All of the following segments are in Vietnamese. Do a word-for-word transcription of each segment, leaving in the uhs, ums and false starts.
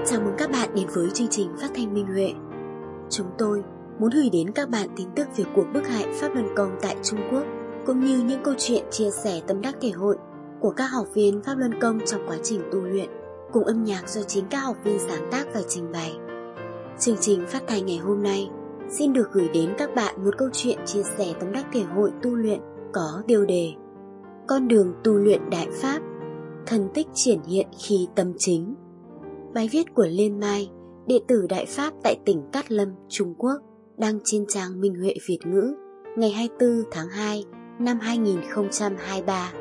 Chào mừng các bạn đến với chương trình phát thanh Minh Huệ. Chúng tôi muốn gửi đến các bạn tin tức về cuộc bức hại Pháp Luân Công tại Trung Quốc, cũng như những câu chuyện chia sẻ tâm đắc thể hội của các học viên Pháp Luân Công trong quá trình tu luyện, cùng âm nhạc do chính các học viên sáng tác và trình bày. Chương trình phát thanh ngày hôm nay xin được gửi đến các bạn một câu chuyện chia sẻ tâm đắc thể hội tu luyện có tiêu đề Con đường tu luyện Đại Pháp, thần tích triển hiện khi tâm chính. Bài viết của Liên Mai, đệ tử Đại Pháp tại tỉnh Cát Lâm, Trung Quốc, đăng trên trang Minh Huệ Việt ngữ ngày hai mươi tư tháng hai năm hai nghìn không trăm hai mươi ba.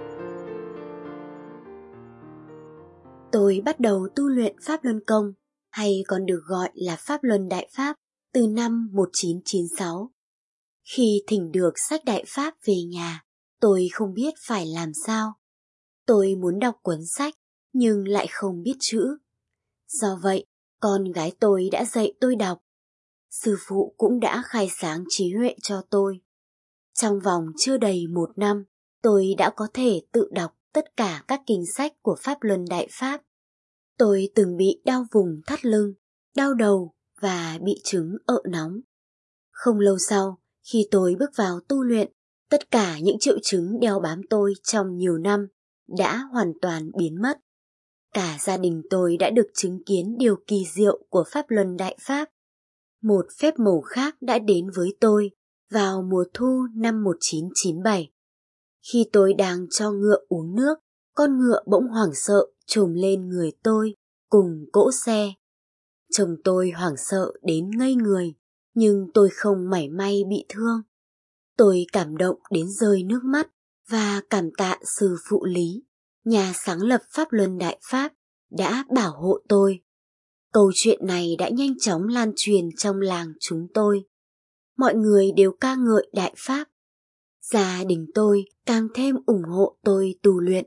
Tôi bắt đầu tu luyện Pháp Luân Công, hay còn được gọi là Pháp Luân Đại Pháp, từ năm một nghìn chín trăm chín mươi sáu. Khi thỉnh được sách Đại Pháp về nhà, tôi không biết phải làm sao. Tôi muốn đọc cuốn sách, nhưng lại không biết chữ. Do vậy, con gái tôi đã dạy tôi đọc. Sư phụ cũng đã khai sáng trí huệ cho tôi. Trong vòng chưa đầy một năm, tôi đã có thể tự đọc tất cả các kinh sách của Pháp Luân Đại Pháp. Tôi từng bị đau vùng thắt lưng, đau đầu và bị chứng ợ nóng. Không lâu sau, khi tôi bước vào tu luyện, tất cả những triệu chứng đeo bám tôi trong nhiều năm đã hoàn toàn biến mất. Cả gia đình tôi đã được chứng kiến điều kỳ diệu của Pháp Luân Đại Pháp. Một phép màu khác đã đến với tôi vào mùa thu năm một nghìn chín trăm chín mươi bảy. Khi tôi đang cho ngựa uống nước, con ngựa bỗng hoảng sợ trồm lên người tôi cùng cỗ xe. Chồng tôi hoảng sợ đến ngây người, nhưng tôi không mảy may bị thương. Tôi cảm động đến rơi nước mắt và cảm tạ sư phụ Lý, nhà sáng lập Pháp Luân Đại Pháp, đã bảo hộ tôi. Câu chuyện này đã nhanh chóng lan truyền trong làng chúng tôi. Mọi người đều ca ngợi Đại Pháp. Gia đình tôi càng thêm ủng hộ tôi tu luyện.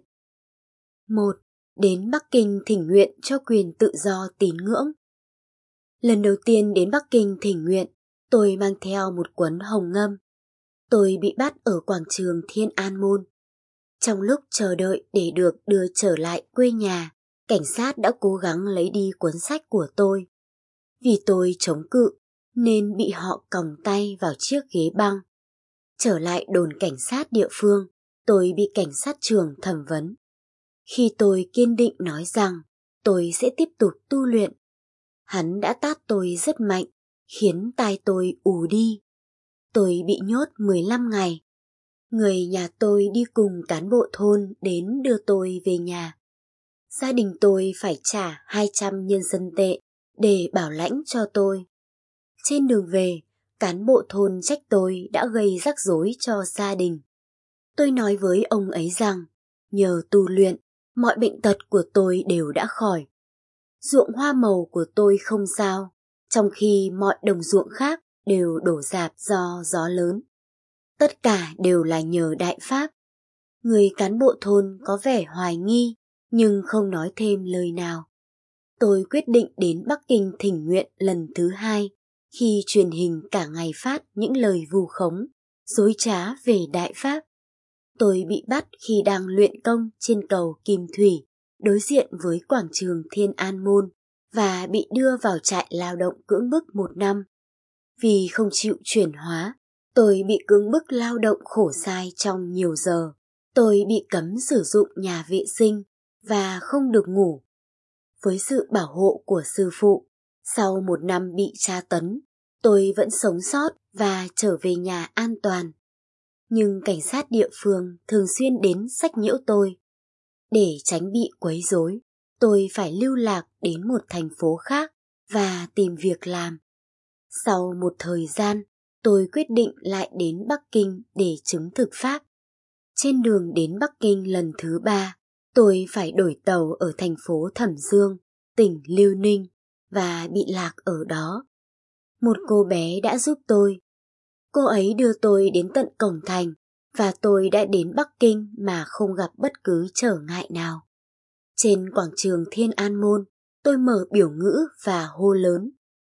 một. Đến Bắc Kinh thỉnh nguyện cho quyền tự do tín ngưỡng. Lần đầu tiên đến Bắc Kinh thỉnh nguyện, tôi mang theo một cuốn hồng ngâm. Tôi bị bắt ở quảng trường Thiên An Môn. Trong lúc chờ đợi để được đưa trở lại quê nhà, cảnh sát đã cố gắng lấy đi cuốn sách của tôi. Vì tôi chống cự, nên bị họ còng tay vào chiếc ghế băng. Trở lại đồn cảnh sát địa phương, tôi bị cảnh sát trưởng thẩm vấn. Khi tôi kiên định nói rằng tôi sẽ tiếp tục tu luyện, hắn đã tát tôi rất mạnh, khiến tai tôi ù đi. Tôi bị nhốt mười lăm ngày. Người nhà tôi đi cùng cán bộ thôn đến đưa tôi về nhà. Gia đình tôi phải trả hai trăm nhân dân tệ để bảo lãnh cho tôi. Trên đường về, cán bộ thôn trách tôi đã gây rắc rối cho gia đình. Tôi nói với ông ấy rằng, nhờ tu luyện, mọi bệnh tật của tôi đều đã khỏi. Ruộng hoa màu của tôi không sao, trong khi mọi đồng ruộng khác đều đổ rạp do gió lớn. Tất cả đều là nhờ Đại Pháp. Người cán bộ thôn có vẻ hoài nghi, nhưng không nói thêm lời nào. Tôi quyết định đến Bắc Kinh thỉnh nguyện lần thứ hai, khi truyền hình cả ngày phát những lời vu khống, dối trá về Đại Pháp. Tôi bị bắt khi đang luyện công trên cầu Kim Thủy, đối diện với quảng trường Thiên An Môn, và bị đưa vào trại lao động cưỡng bức một năm. Vì không chịu chuyển hóa, tôi bị cưỡng bức lao động khổ sai trong nhiều giờ. Tôi bị cấm sử dụng nhà vệ sinh và không được ngủ. Với sự bảo hộ của sư phụ, sau một năm bị tra tấn, tôi vẫn sống sót và trở về nhà an toàn. Nhưng cảnh sát địa phương thường xuyên đến xách nhiễu tôi. Để tránh bị quấy rối, tôi phải lưu lạc đến một thành phố khác và tìm việc làm. Sau một thời gian, tôi quyết định lại đến Bắc Kinh để chứng thực Pháp. Trên đường đến Bắc Kinh lần thứ ba, tôi phải đổi tàu ở thành phố Thẩm Dương, tỉnh Liêu Ninh, và bị lạc ở đó. Một cô bé đã giúp tôi. Cô ấy đưa tôi đến tận cổng thành, và tôi đã đến Bắc Kinh mà không gặp bất cứ trở ngại nào. Trên quảng trường Thiên An Môn, tôi mở biểu ngữ và hô lớn: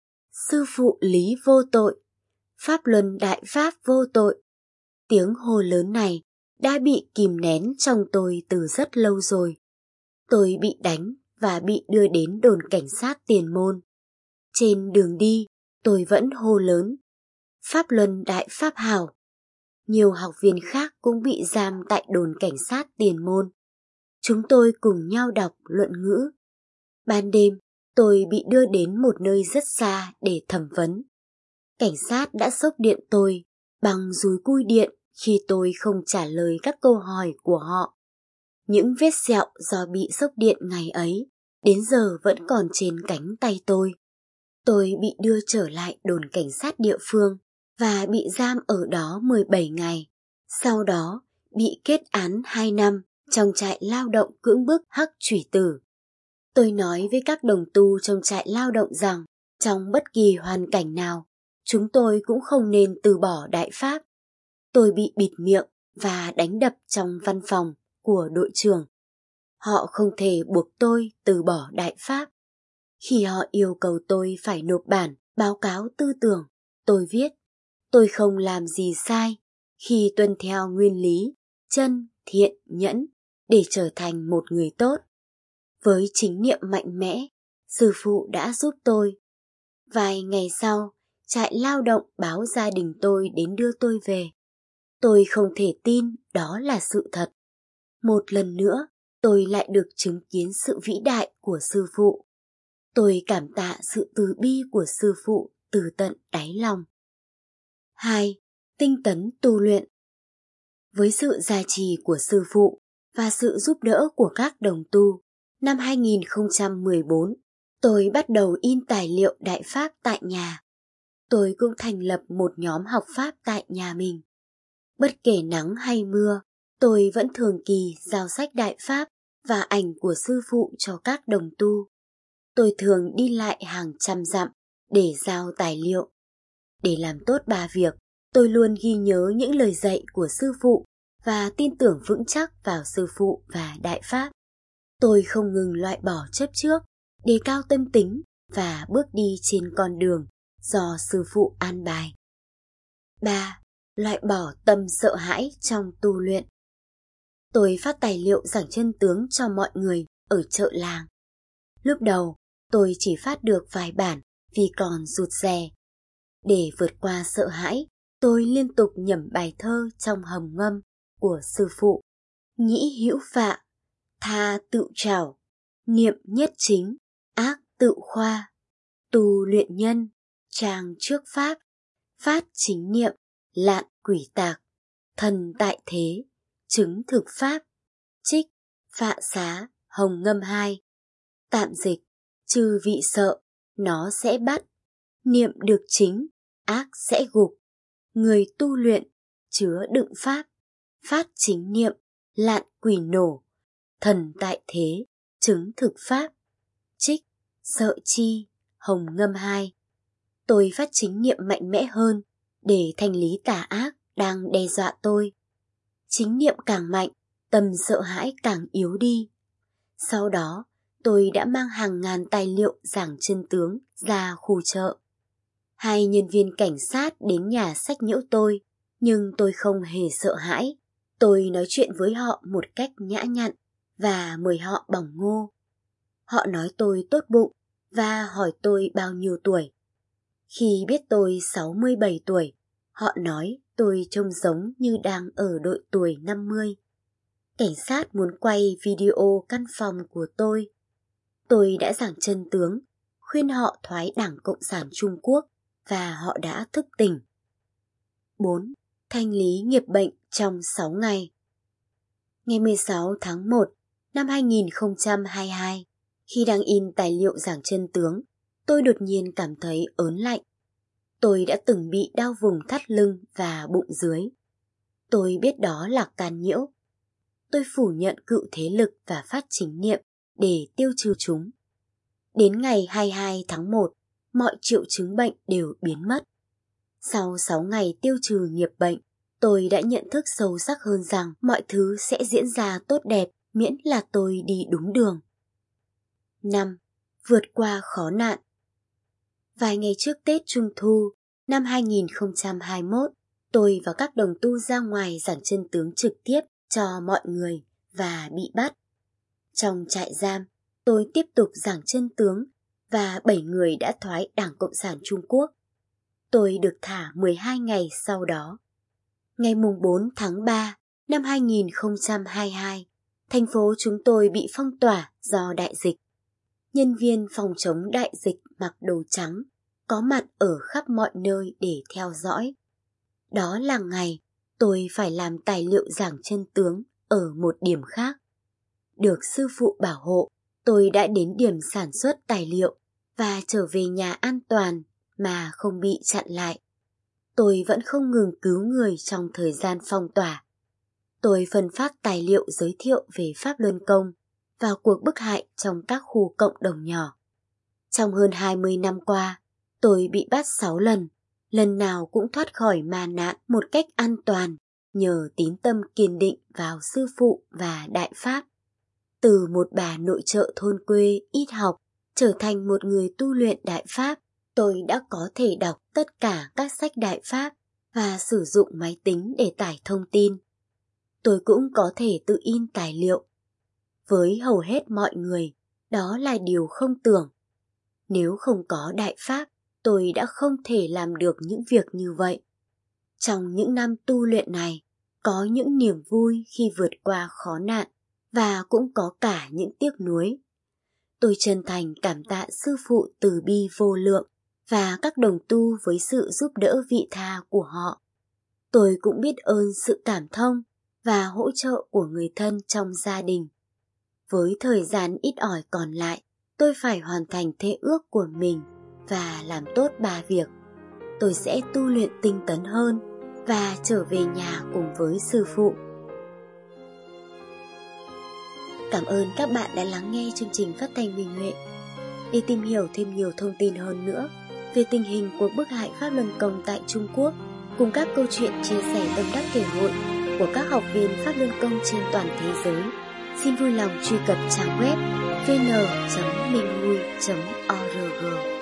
Sư phụ Lý vô tội, Pháp Luân Đại Pháp vô tội. Tiếng hô lớn này đã bị kìm nén trong tôi từ rất lâu rồi. Tôi bị đánh và bị đưa đến đồn cảnh sát Tiền Môn. Trên đường đi, tôi vẫn hô lớn: Pháp Luân Đại Pháp Hảo! Nhiều học viên khác cũng bị giam tại đồn cảnh sát Tiền Môn. Chúng tôi cùng nhau đọc luận ngữ. Ban đêm, tôi bị đưa đến một nơi rất xa để thẩm vấn. Cảnh sát đã xốc điện tôi bằng dùi cui điện khi tôi không trả lời các câu hỏi của họ. Những vết sẹo do bị xốc điện ngày ấy đến giờ vẫn còn trên cánh tay tôi. Tôi bị đưa trở lại đồn cảnh sát địa phương và bị giam ở đó mười bảy ngày. Sau đó bị kết án hai năm trong trại lao động cưỡng bức Hắc Chủy Tử. Tôi nói với các đồng tu trong trại lao động rằng trong bất kỳ hoàn cảnh nào, chúng tôi cũng không nên từ bỏ Đại Pháp. Tôi bị bịt miệng và đánh đập trong văn phòng của đội trưởng. Họ không thể buộc tôi từ bỏ Đại Pháp. Khi họ yêu cầu tôi phải nộp bản báo cáo tư tưởng, tôi viết: tôi không làm gì sai khi tuân theo nguyên lý chân, thiện, nhẫn để trở thành một người tốt. Với chính niệm mạnh mẽ, sư phụ đã giúp tôi. Vài ngày sau, trại lao động báo gia đình tôi đến đưa tôi về. Tôi không thể tin đó là sự thật. Một lần nữa, tôi lại được chứng kiến sự vĩ đại của sư phụ. Tôi cảm tạ sự từ bi của sư phụ từ tận đáy lòng. hai. Tinh tấn tu luyện. Với sự gia trì của sư phụ và sự giúp đỡ của các đồng tu, năm hai nghìn không trăm mười bốn, tôi bắt đầu in tài liệu Đại Pháp tại nhà. Tôi cũng thành lập một nhóm học Pháp tại nhà mình. Bất kể nắng hay mưa, tôi vẫn thường kỳ giao sách Đại Pháp và ảnh của sư phụ cho các đồng tu. Tôi thường đi lại hàng trăm dặm để giao tài liệu. Để làm tốt ba việc, tôi luôn ghi nhớ những lời dạy của sư phụ và tin tưởng vững chắc vào sư phụ và Đại Pháp. Tôi không ngừng loại bỏ chấp trước, đề cao tâm tính và bước đi trên con đường do sư phụ an bài. ba. Loại bỏ tâm sợ hãi trong tu luyện. Tôi phát tài liệu giảng chân tướng cho mọi người ở chợ làng. Lúc đầu, tôi chỉ phát được vài bản vì còn rụt rè. Để vượt qua sợ hãi, tôi liên tục nhẩm bài thơ trong hầm ngâm của sư phụ. Nhĩ hữu phạ, tha tự trảo, niệm nhất chính, ác tự khoa. Tu luyện nhân, trang trước pháp, phát chính niệm, lạn quỷ tạc, thần tại thế, chứng thực pháp. Trích, Phạ Xá, Hồng Ngâm hai. Tạm dịch, chư vị sợ, nó sẽ bắt. Niệm được chính, ác sẽ gục. Người tu luyện, chứa đựng pháp. Phát chính niệm, lạn quỷ nổ. Thần tại thế, chứng thực pháp. Trích, Sợ chi, Hồng Ngâm hai. Tôi phát chính niệm mạnh mẽ hơn để thanh lý tà ác đang đe dọa tôi. Chính niệm càng mạnh, tâm sợ hãi càng yếu đi. Sau đó, tôi đã mang hàng ngàn tài liệu giảng chân tướng ra khu chợ. Hai nhân viên cảnh sát đến nhà sách nhiễu tôi, nhưng tôi không hề sợ hãi. Tôi nói chuyện với họ một cách nhã nhặn và mời họ bỏng ngô. Họ nói tôi tốt bụng và hỏi tôi bao nhiêu tuổi. Khi biết tôi sáu mươi bảy tuổi, họ nói tôi trông giống như đang ở độ tuổi năm mươi. Cảnh sát muốn quay video căn phòng của tôi. Tôi đã giảng chân tướng, khuyên họ thoái Đảng Cộng sản Trung Quốc và họ đã thức tỉnh. bốn. Thanh lý nghiệp bệnh trong sáu ngày. Ngày mười sáu tháng một năm hai nghìn không trăm hai mươi hai, khi đang in tài liệu giảng chân tướng, tôi đột nhiên cảm thấy ớn lạnh. Tôi đã từng bị đau vùng thắt lưng và bụng dưới. Tôi biết đó là can nhiễu. Tôi phủ nhận cựu thế lực và phát chính niệm để tiêu trừ chúng. Đến ngày hai mươi hai tháng một, mọi triệu chứng bệnh đều biến mất. Sau sáu ngày tiêu trừ nghiệp bệnh, tôi đã nhận thức sâu sắc hơn rằng mọi thứ sẽ diễn ra tốt đẹp miễn là tôi đi đúng đường. năm. Vượt qua khó nạn. Vài ngày trước Tết Trung Thu năm hai nghìn không trăm hai mươi mốt, tôi và các đồng tu ra ngoài giảng chân tướng trực tiếp cho mọi người và bị bắt. Trong trại giam, tôi tiếp tục giảng chân tướng và bảy người đã thoái Đảng Cộng sản Trung Quốc. Tôi được thả mười hai ngày sau đó. Ngày mùng bốn tháng ba năm hai nghìn không trăm hai mươi hai, thành phố chúng tôi bị phong tỏa do đại dịch. Nhân viên phòng chống đại dịch mặc đồ trắng, có mặt ở khắp mọi nơi để theo dõi. Đó là ngày tôi phải làm tài liệu giảng chân tướng ở một điểm khác. Được sư phụ bảo hộ, tôi đã đến điểm sản xuất tài liệu và trở về nhà an toàn mà không bị chặn lại. Tôi vẫn không ngừng cứu người trong thời gian phong tỏa. Tôi phân phát tài liệu giới thiệu về Pháp Luân Công và cuộc bức hại trong các khu cộng đồng nhỏ. Trong hơn hai mươi năm qua, tôi bị bắt sáu lần, lần nào cũng thoát khỏi ma nạn một cách an toàn nhờ tín tâm kiên định vào sư phụ và đại pháp. Từ một bà nội trợ thôn quê ít học trở thành một người tu luyện đại pháp, tôi đã có thể đọc tất cả các sách đại pháp và sử dụng máy tính để tải thông tin. Tôi cũng có thể tự in tài liệu. Với hầu hết mọi người, đó là điều không tưởng. Nếu không có đại pháp, tôi đã không thể làm được những việc như vậy. Trong những năm tu luyện này, có những niềm vui khi vượt qua khó nạn và cũng có cả những tiếc nuối. Tôi chân thành cảm tạ sư phụ từ bi vô lượng và các đồng tu với sự giúp đỡ vị tha của họ. Tôi cũng biết ơn sự cảm thông và hỗ trợ của người thân trong gia đình. Với thời gian ít ỏi còn lại, tôi phải hoàn thành thệ ước của mình và làm tốt ba việc. Tôi sẽ tu luyện tinh tấn hơn và trở về nhà cùng với sư phụ. Cảm ơn các bạn đã lắng nghe chương trình phát thanh Minh Huệ. Để tìm hiểu thêm nhiều thông tin hơn nữa về tình hình cuộc bức hại Pháp Luân Công tại Trung Quốc, cùng các câu chuyện chia sẻ tâm đắc thể hội của các học viên Pháp Luân Công trên toàn thế giới, xin vui lòng truy cập trang web vê en chấm minh hui chấm o r g.